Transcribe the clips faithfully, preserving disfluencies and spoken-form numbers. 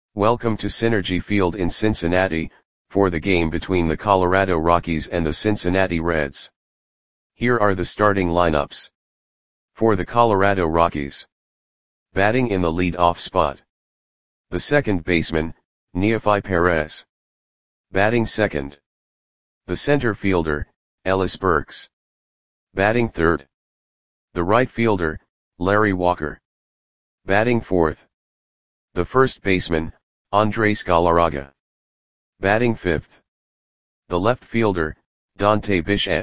Welcome to Synergy Field in Cincinnati, for the game between the Colorado Rockies and the Cincinnati Reds. Here are the starting lineups. For the Colorado Rockies. Batting in the lead-off spot. The second baseman, Neofi Perez. Batting second. The center fielder, Ellis Burks. Batting third. The right fielder, Larry Walker. Batting fourth. The first baseman, Andres Galarraga. Batting fifth. The left fielder, Dante Bichette.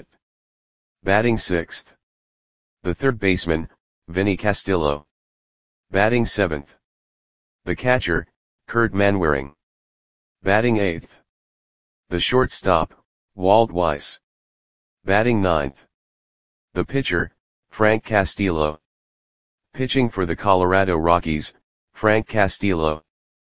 Batting sixth. The third baseman, Vinny Castillo. Batting seventh. The catcher, Kurt Manwaring. Batting eighth. The shortstop, Walt Weiss. Batting ninth. The pitcher, Frank Castillo. Pitching for the Colorado Rockies, Frank Castillo.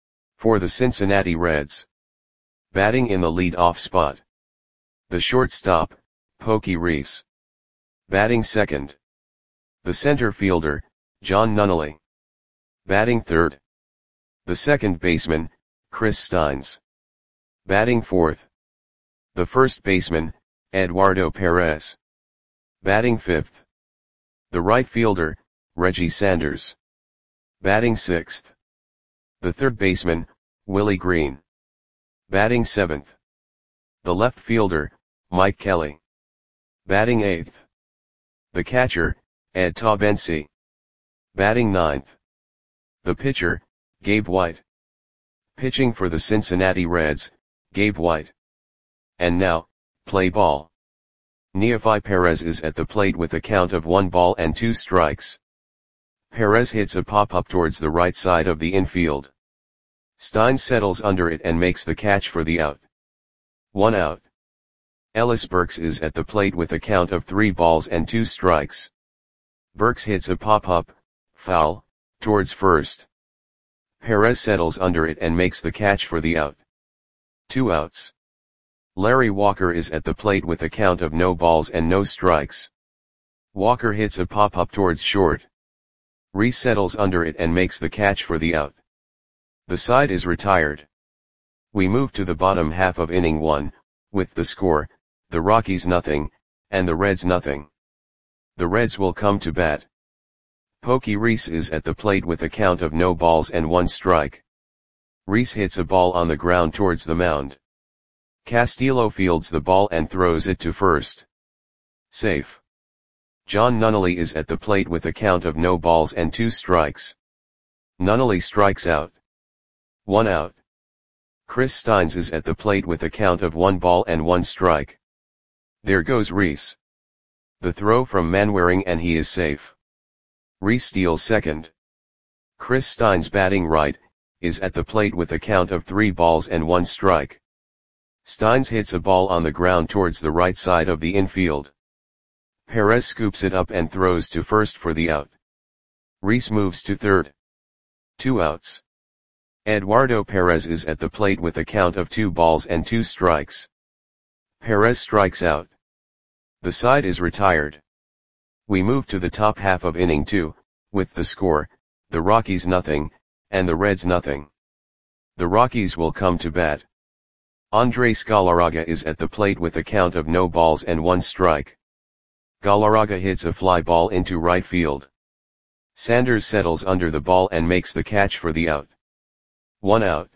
For the Cincinnati Reds. Batting in the lead-off spot. The shortstop, Pokey Reese. Batting second. The center fielder, John Nunnally. Batting third. The second baseman, Chris Steins. Batting fourth. The first baseman, Eduardo Perez. Batting fifth. The right fielder, Reggie Sanders. Batting sixth. The third baseman, Willie Green. Batting seventh. The left fielder, Mike Kelly. Batting eighth. The catcher, Ed Taubensi. Batting ninth. The pitcher, Gabe White. Pitching for the Cincinnati Reds, Gabe White. And now, play ball. Neofi Perez is at the plate with a count of one ball and two strikes. Perez hits a pop-up towards the right side of the infield. Steins settles under it and makes the catch for the out. One out. Ellis Burks is at the plate with a count of three balls and two strikes. Burks hits a pop-up, foul, towards first. Perez settles under it and makes the catch for the out. Two outs. Larry Walker is at the plate with a count of no balls and no strikes. Walker hits a pop-up towards short. Reese settles under it and makes the catch for the out. The side is retired. We move to the bottom half of inning one, with the score, the Rockies nothing, and the Reds nothing. The Reds will come to bat. Pokey Reese is at the plate with a count of no balls and one strike. Reese hits a ball on the ground towards the mound. Castillo fields the ball and throws it to first. Safe. John Nunnally is at the plate with a count of no balls and two strikes. Nunnally strikes out. One out. Chris Steins is at the plate with a count of one ball and one strike. There goes Reese. The throw from Manwaring and he is safe. Reese steals second. Chris Steins batting right, is at the plate with a count of three balls and one strike. Steins hits a ball on the ground towards the right side of the infield. Perez scoops it up and throws to first for the out. Reese moves to third. Two outs. Eduardo Perez is at the plate with a count of two balls and two strikes. Perez strikes out. The side is retired. We move to the top half of inning two, with the score, the Rockies nothing, and the Reds nothing. The Rockies will come to bat. Andres Galarraga is at the plate with a count of no balls and one strike. Galarraga hits a fly ball into right field. Sanders settles under the ball and makes the catch for the out. One out.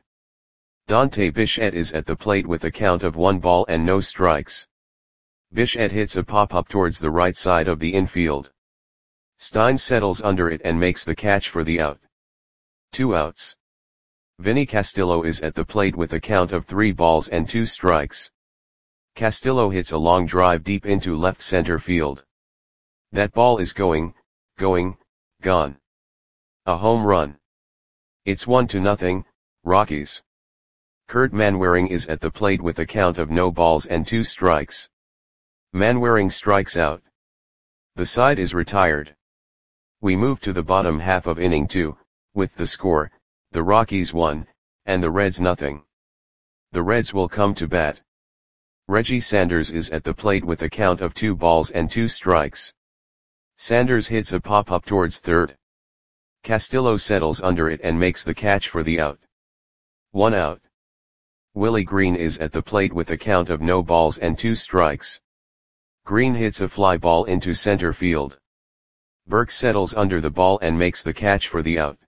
Dante Bichette is at the plate with a count of one ball and no strikes. Bichette hits a pop-up towards the right side of the infield. Steins settles under it and makes the catch for the out. Two outs. Vinny Castillo is at the plate with a count of three balls and two strikes. Castillo hits a long drive deep into left center field. That ball is going, going, gone. A home run. It's one to nothing, Rockies. Kurt Manwaring is at the plate with a count of no balls and two strikes. Manwaring strikes out. The side is retired. We move to the bottom half of inning two, with the score, the Rockies one, and the Reds nothing. The Reds will come to bat. Reggie Sanders is at the plate with a count of two balls and two strikes. Sanders hits a pop-up towards third. Castillo settles under it and makes the catch for the out. One out. Willie Green is at the plate with a count of no balls and two strikes. Green hits a fly ball into center field. Burke settles under the ball and makes the catch for the out.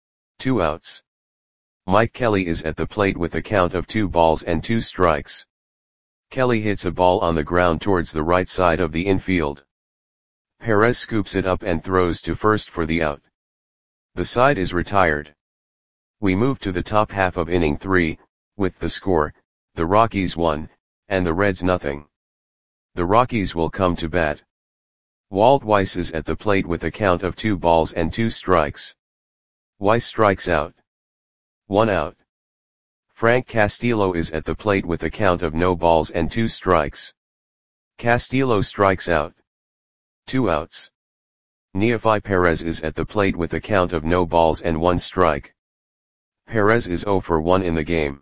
Two outs. Mike Kelly is at the plate with a count of two balls and two strikes. Kelly hits a ball on the ground towards the right side of the infield. Perez scoops it up and throws to first for the out. The side is retired. We move to the top half of inning three, with the score, the Rockies one, and the Reds nothing. The Rockies will come to bat. Walt Weiss is at the plate with a count of two balls and two strikes. Weiss strikes out. One out. Frank Castillo is at the plate with a count of no balls and two strikes. Castillo strikes out. Two outs. Neofi Perez is at the plate with a count of no balls and one strike. Perez is zero for one in the game.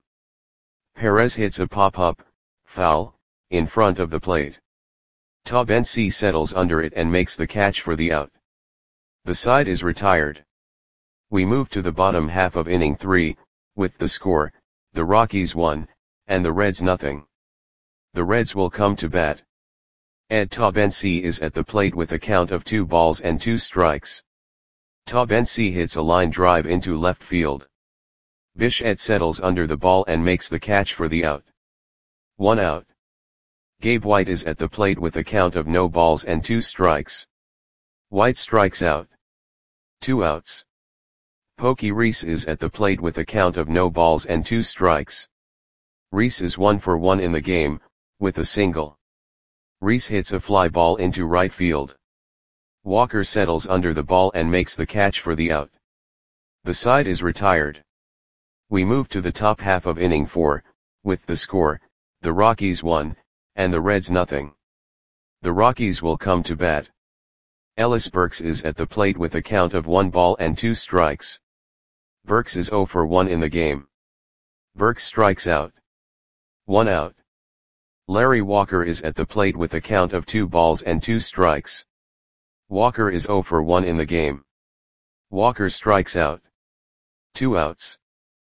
Perez hits a pop-up, foul, in front of the plate. Taubensee settles under it and makes the catch for the out. The side is retired. We move to the bottom half of inning three, with the score, the Rockies one, and the Reds nothing. The Reds will come to bat. Ed Taubensee is at the plate with a count of two balls and two strikes. Taubensee hits a line drive into left field. Bichette settles under the ball and makes the catch for the out. One out. Gabe White is at the plate with a count of no balls and two strikes. White strikes out. Two outs. Pokey Reese is at the plate with a count of no balls and two strikes. Reese is one for one in the game, with a single. Reese hits a fly ball into right field. Walker settles under the ball and makes the catch for the out. The side is retired. We move to the top half of inning four, with the score, the Rockies one, and the Reds nothing. The Rockies will come to bat. Ellis Burks is at the plate with a count of one ball and two strikes. Burks is zero for one in the game. Burks strikes out. One out. Larry Walker is at the plate with a count of two balls and two strikes. Walker is zero for one in the game. Walker strikes out. Two outs.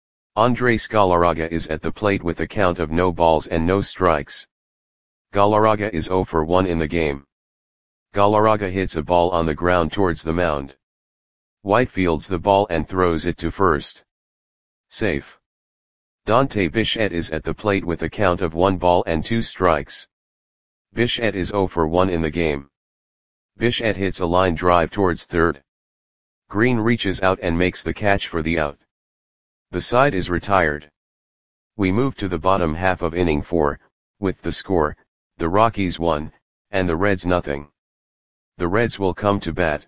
Andres Galarraga is at the plate with a count of no balls and no strikes. Galarraga is zero for one in the game. Galarraga hits a ball on the ground towards the mound. White fields the ball and throws it to first. Safe. Dante Bichette is at the plate with a count of one ball and two strikes. Bichette is zero for one in the game. Bichette hits a line drive towards third. Green reaches out and makes the catch for the out. The side is retired. We move to the bottom half of inning four, with the score, the Rockies one, and the Reds nothing. The Reds will come to bat.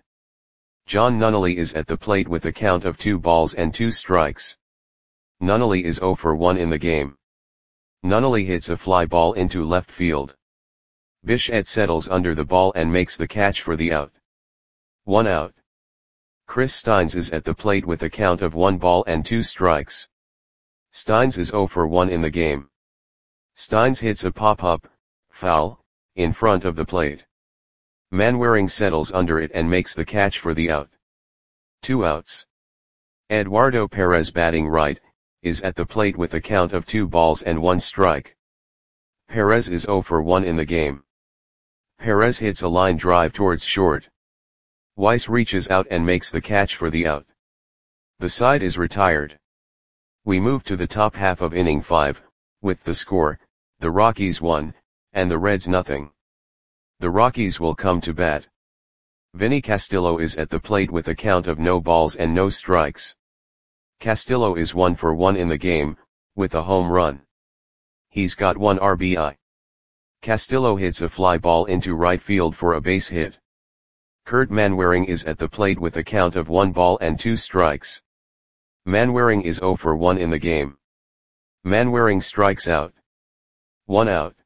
John Nunnally is at the plate with a count of two balls and two strikes. Nunnally is zero for one in the game. Nunnally hits a fly ball into left field. Bichette settles under the ball and makes the catch for the out. One out. Chris Steins is at the plate with a count of one ball and two strikes. Steins is zero for one in the game. Steins hits a pop-up, foul, in front of the plate. Manwaring settles under it and makes the catch for the out. Two outs. Eduardo Perez batting right, is at the plate with a count of two balls and one strike. Perez is zero for one in the game. Perez hits a line drive towards short. Weiss reaches out and makes the catch for the out. The side is retired. We move to the top half of inning five, with the score, the Rockies one, and the Reds nothing. The Rockies will come to bat. Vinny Castillo is at the plate with a count of no balls and no strikes. Castillo is one for one in the game, with a home run. He's got one R B I. Castillo hits a fly ball into right field for a base hit. Kurt Manwaring is at the plate with a count of one ball and two strikes. Manwaring is zero for one in the game. Manwaring strikes out. One out.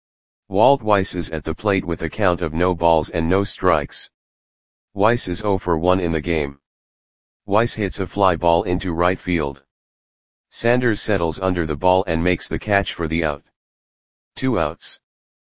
Walt Weiss is at the plate with a count of no balls and no strikes. Weiss is zero for one in the game. Weiss hits a fly ball into right field. Sanders settles under the ball and makes the catch for the out. Two outs.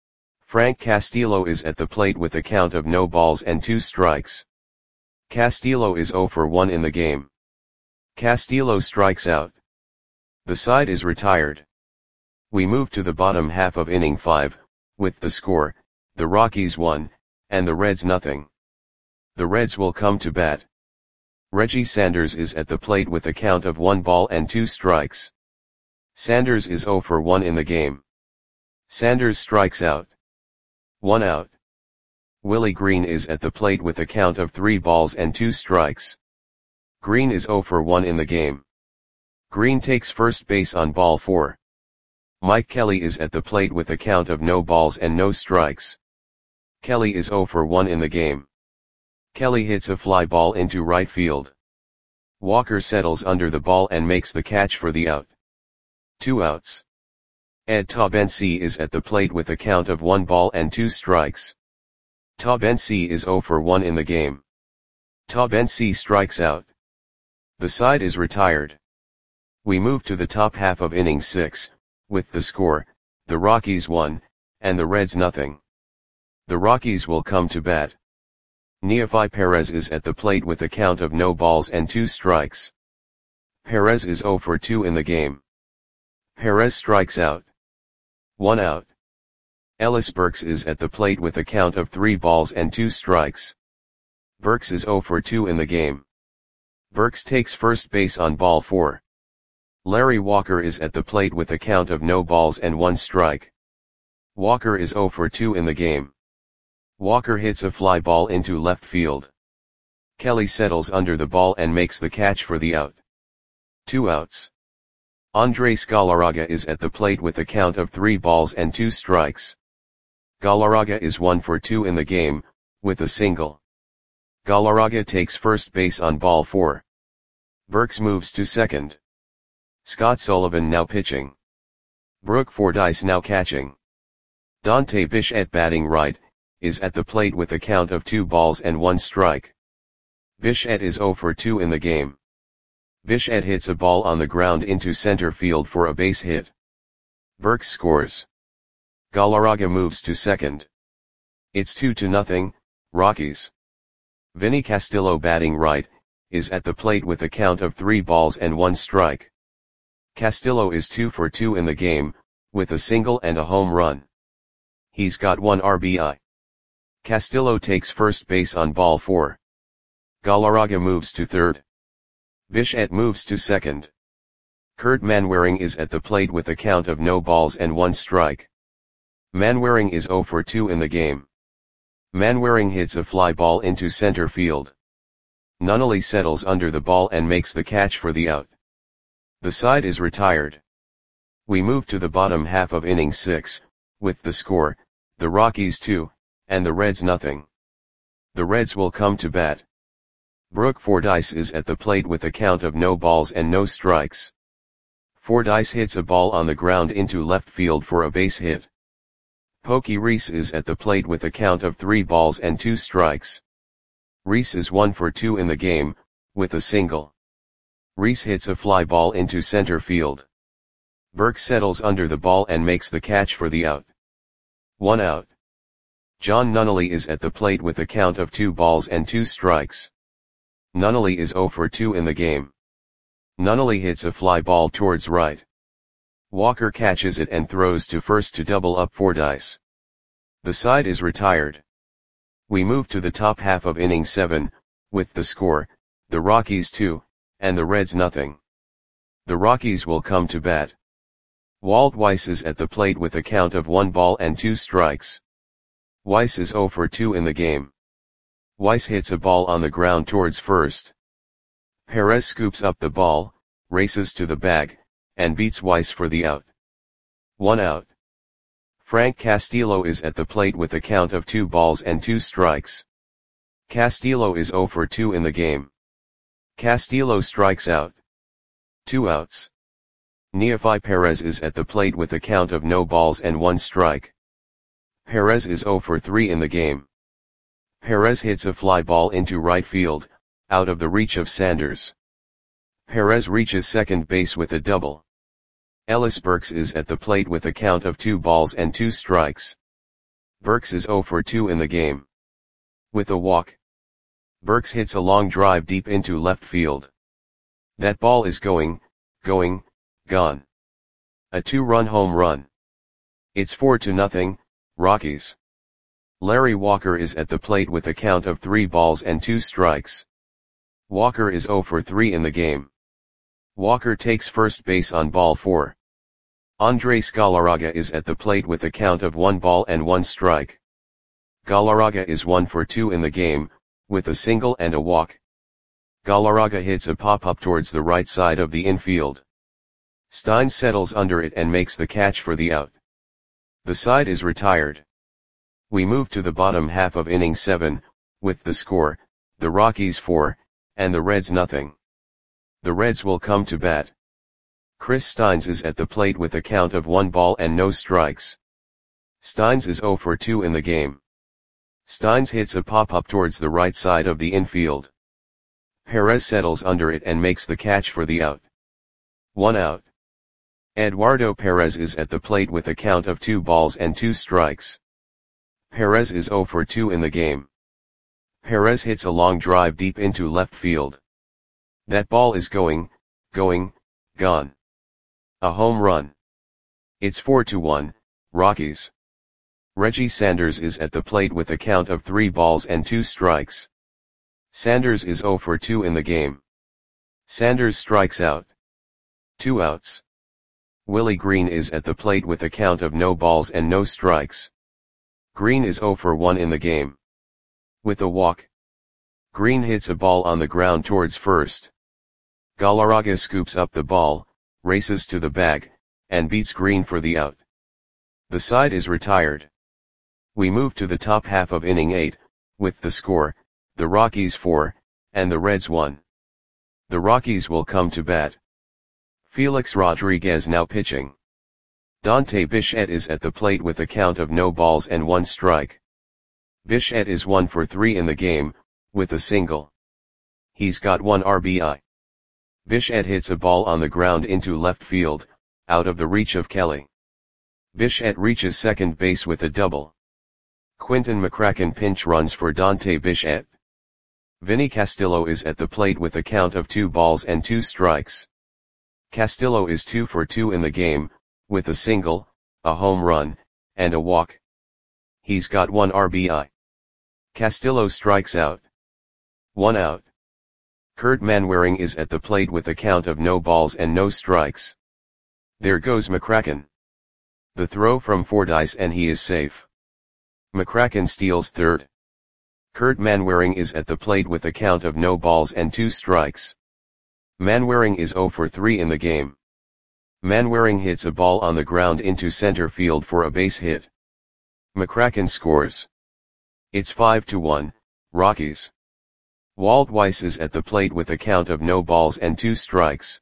Frank Castillo is at the plate with a count of no balls and two strikes. Castillo is zero for one in the game. Castillo strikes out. The side is retired. We move to the bottom half of inning five, with the score, the Rockies one, and the Reds nothing. The Reds will come to bat. Reggie Sanders is at the plate with a count of one ball and two strikes. Sanders is oh for one in the game. Sanders strikes out. One out. Willie Green is at the plate with a count of three balls and two strikes. Green is oh for one in the game. Green takes first base on ball four. Mike Kelly is at the plate with a count of no balls and no strikes. Kelly is oh for one in the game. Kelly hits a fly ball into right field. Walker settles under the ball and makes the catch for the out. Two outs. Ed Taubensee is at the plate with a count of one ball and two strikes. Taubensee is oh for one in the game. Taubensee strikes out. The side is retired. We move to the top half of inning six, with the score, the Rockies one, and the Reds nothing. The Rockies will come to bat. Neefi Perez is at the plate with a count of no balls and two strikes. Perez is oh for two in the game. Perez strikes out. One out. Ellis Burks is at the plate with a count of three balls and two strikes. Burks is oh for two in the game. Burks takes first base on ball four. Larry Walker is at the plate with a count of no balls and one strike. Walker is oh for two in the game. Walker hits a fly ball into left field. Kelly settles under the ball and makes the catch for the out. Two outs. Andres Galarraga is at the plate with a count of three balls and two strikes. Galarraga is one for two in the game, with a single. Galarraga takes first base on ball four. Burks moves to second. Scott Sullivan now pitching. Brooke Fordyce now catching. Dante Bichette batting right, is at the plate with a count of two balls and one strike. Bichette is oh for two in the game. Bichette hits a ball on the ground into center field for a base hit. Burks scores. Galarraga moves to second. It's two to nothing, Rockies. Vinny Castillo batting right, is at the plate with a count of three balls and one strike. Castillo is two for two in the game, with a single and a home run. He's got one R B I. Castillo takes first base on ball four. Galarraga moves to third. Bichette moves to second. Kurt Manwaring is at the plate with a count of no balls and one strike. Manwaring is oh for two in the game. Manwaring hits a fly ball into center field. Nunnally settles under the ball and makes the catch for the out. The side is retired. We move to the bottom half of inning six, with the score, the Rockies two, and the Reds nothing. The Reds will come to bat. Brooke Fordyce is at the plate with a count of no balls and no strikes. Fordyce hits a ball on the ground into left field for a base hit. Pokey Reese is at the plate with a count of three balls and two strikes. Reese is one for two in the game, with a single. Reese hits a fly ball into center field. Burks settles under the ball and makes the catch for the out. One out. John Nunnally is at the plate with a count of two balls and two strikes. Nunnally is oh for two in the game. Nunnally hits a fly ball towards right. Walker catches it and throws to first to double up Fordyce. The side is retired. We move to the top half of inning seven, with the score, the Rockies two, and the Reds nothing. The Rockies will come to bat. Walt Weiss is at the plate with a count of one ball and two strikes. Weiss is oh for two in the game. Weiss hits a ball on the ground towards first. Perez scoops up the ball, races to the bag, and beats Weiss for the out. One out. Frank Castillo is at the plate with a count of two balls and two strikes. Castillo is oh for two in the game. Castillo strikes out. Two outs. Neefi Perez is at the plate with a count of no balls and one strike. Perez is oh for three in the game. Perez hits a fly ball into right field, out of the reach of Sanders. Perez reaches second base with a double. Ellis Burks is at the plate with a count of two balls and two strikes. Burks is oh for two in the game. With a walk. Burks hits a long drive deep into left field. That ball is going, going, gone. A two-run home run. It's four to nothing, Rockies. Larry Walker is at the plate with a count of three balls and two strikes. Walker is oh for three in the game. Walker takes first base on ball four. Andres Galarraga is at the plate with a count of one ball and one strike. Galarraga is one for two in the game, with a single and a walk. Galarraga hits a pop-up towards the right side of the infield. Stein settles under it and makes the catch for the out. The side is retired. We move to the bottom half of inning seven, with the score, the Rockies four, and the Reds nothing. The Reds will come to bat. Chris Steins is at the plate with a count of one ball and no strikes. Steins is oh for two in the game. Steins hits a pop-up towards the right side of the infield. Perez settles under it and makes the catch for the out. One out. Eduardo Perez is at the plate with a count of two balls and two strikes. Perez is oh for two in the game. Perez hits a long drive deep into left field. That ball is going, going, gone. A home run. It's four to one, Rockies. Reggie Sanders is at the plate with a count of three balls and two strikes. Sanders is oh for two in the game. Sanders strikes out. Two outs. Willie Green is at the plate with a count of no balls and no strikes. Green is oh for one in the game. With a walk. Green hits a ball on the ground towards first. Galarraga scoops up the ball, races to the bag, and beats Green for the out. The side is retired. We move to the top half of inning eight, with the score, the Rockies four, and the Reds one. The Rockies will come to bat. Felix Rodriguez now pitching. Dante Bichette is at the plate with a count of no balls and one strike. Bichette is one for three in the game, with a single. He's got one R B I. Bichette hits a ball on the ground into left field, out of the reach of Kelly. Bichette reaches second base with a double. Quinton McCracken pinch runs for Dante Bichette. Vinny Castillo is at the plate with a count of two balls and two strikes. Castillo is two for two in the game, with a single, a home run, and a walk. He's got one R B I. Castillo strikes out. One out. Kurt Manwaring is at the plate with a count of no balls and no strikes. There goes McCracken. The throw from Fordyce and he is safe. McCracken steals third. Kurt Manwaring is at the plate with a count of no balls and two strikes. Manwaring is oh for three in the game. Manwaring hits a ball on the ground into center field for a base hit. McCracken scores. It's five to one, Rockies. Walt Weiss is at the plate with a count of no balls and two strikes.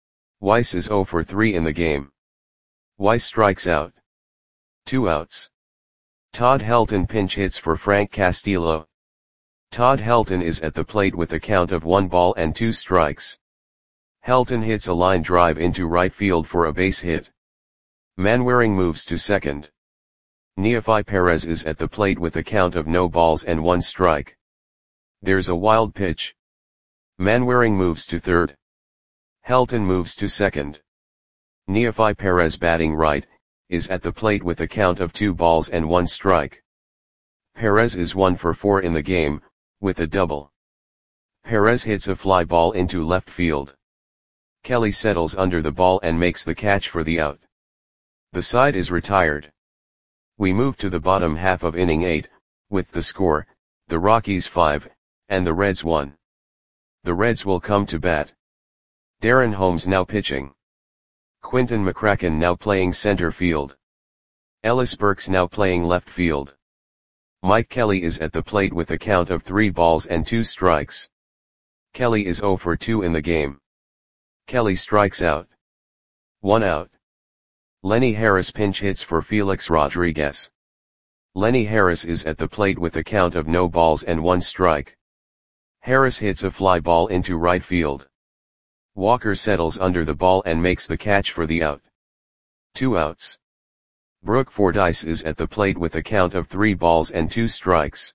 Weiss is oh for three in the game. Weiss strikes out. Two outs. Todd Helton pinch hits for Frank Castillo. Todd Helton is at the plate with a count of one ball and two strikes. Helton hits a line drive into right field for a base hit. Manwaring moves to second. Neefi Perez is at the plate with a count of no balls and one strike. There's a wild pitch. Manwaring moves to third. Helton moves to second. Neefi Perez batting right, is at the plate with a count of two balls and one strike. Perez is one for four in the game, with a double. Perez hits a fly ball into left field. Kelly settles under the ball and makes the catch for the out. The side is retired. We move to the bottom half of inning eight, with the score, the Rockies five, and the Reds one. The Reds will come to bat. Darren Holmes now pitching. Quinton McCracken now playing center field. Ellis Burks now playing left field. Mike Kelly is at the plate with a count of three balls and two strikes. Kelly is oh for two in the game. Kelly strikes out. One out. Lenny Harris pinch hits for Felix Rodriguez. Lenny Harris is at the plate with a count of no balls and one strike. Harris hits a fly ball into right field. Walker settles under the ball and makes the catch for the out. Two outs. Brooke Fordyce is at the plate with a count of three balls and two strikes.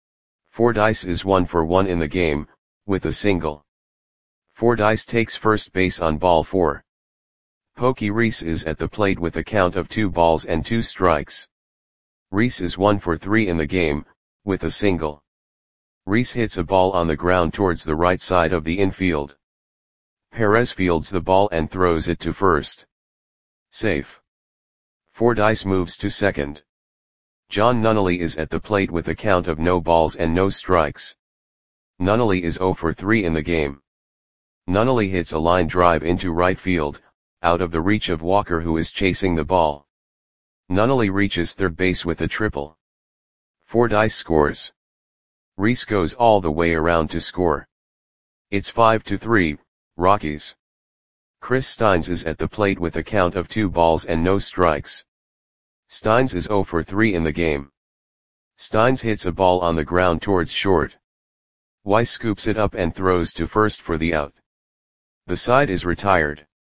Fordyce is one for one in the game, with a single. Fordyce takes first base on ball four. Pokey Reese is at the plate with a count of two balls and two strikes. Reese is one for three in the game, with a single. Reese hits a ball on the ground towards the right side of the infield. Perez fields the ball and throws it to first. Safe. Fordyce moves to second. John Nunnally is at the plate with a count of no balls and no strikes. Nunnally is zero for three in the game. Nunnally hits a line drive into right field, out of the reach of Walker, who is chasing the ball. Nunnally reaches third base with a triple. Fordyce scores. Reese goes all the way around to score. It's five to three, Rockies. Chris Steins is at the plate with a count of two balls and no strikes. Steins is zero for three in the game. Steins hits a ball on the ground towards short. Weiss scoops it up and throws to first for the out. The side is retired.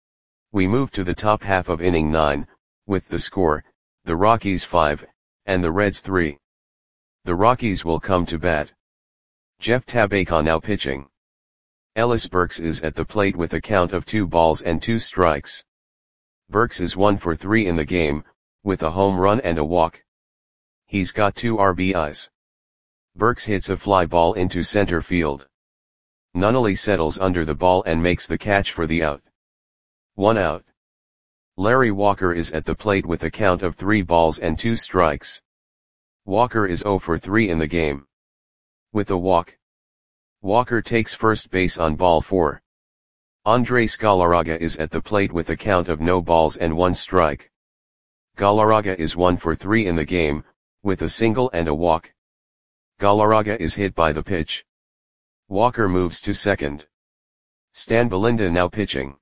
We move to the top half of inning nine, with the score, the Rockies five, and the Reds three. The Rockies will come to bat. Jeff Tabacon now pitching. Ellis Burks is at the plate with a count of two balls and two strikes. Burks is one for three in the game, with a home run and a walk. He's got two R B Is. Burks hits a fly ball into center field. Nunnally settles under the ball and makes the catch for the out. One out. Larry Walker is at the plate with a count of three balls and two strikes. Walker is zero for three in the game. With a walk. Walker takes first base on ball four. Andres Galarraga is at the plate with a count of no balls and one strike. Galarraga is one for three in the game, with a single and a walk. Galarraga is hit by the pitch. Walker moves to second. Stan Belinda now pitching.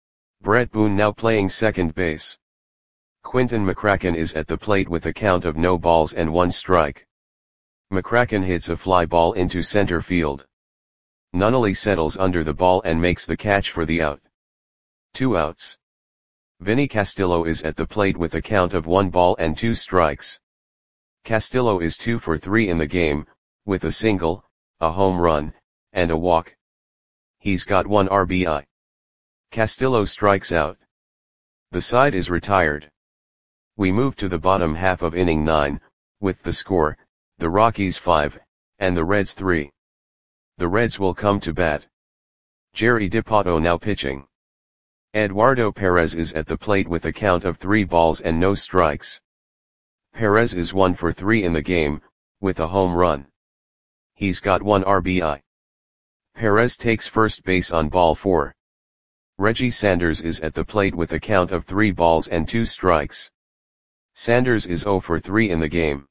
Brett Boone now playing second base. Quinton McCracken is at the plate with a count of no balls and one strike. McCracken hits a fly ball into center field. Nunnally settles under the ball and makes the catch for the out. Two outs. Vinny Castillo is at the plate with a count of one ball and two strikes. Castillo is two for three in the game, with a single, a home run, and a walk. He's got one R B I. Castillo strikes out. The side is retired. We move to the bottom half of inning nine, with the score, the Rockies five, and the Reds three. The Reds will come to bat. Jerry DiPato now pitching. Eduardo Perez is at the plate with a count of three balls and no strikes. Perez is one for three in the game, with a home run. He's got one R B I. Perez takes first base on ball four. Reggie Sanders is at the plate with a count of three balls and two strikes. Sanders is zero for three in the game.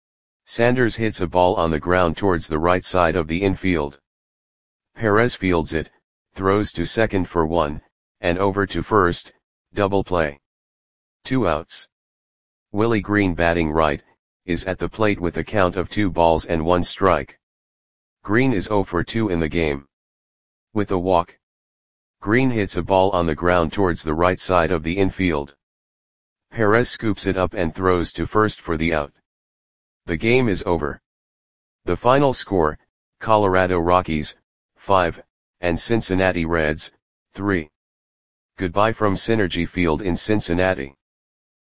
Sanders hits a ball on the ground towards the right side of the infield. Perez fields it, throws to second for one, and over to first, double play. Two outs. Willie Green batting right, is at the plate with a count of two balls and one strike. Green is zero for two in the game. With a walk. Green hits a ball on the ground towards the right side of the infield. Perez scoops it up and throws to first for the out. The game is over. The final score, Colorado Rockies, five, and Cincinnati Reds, three. Goodbye from Synergy Field in Cincinnati.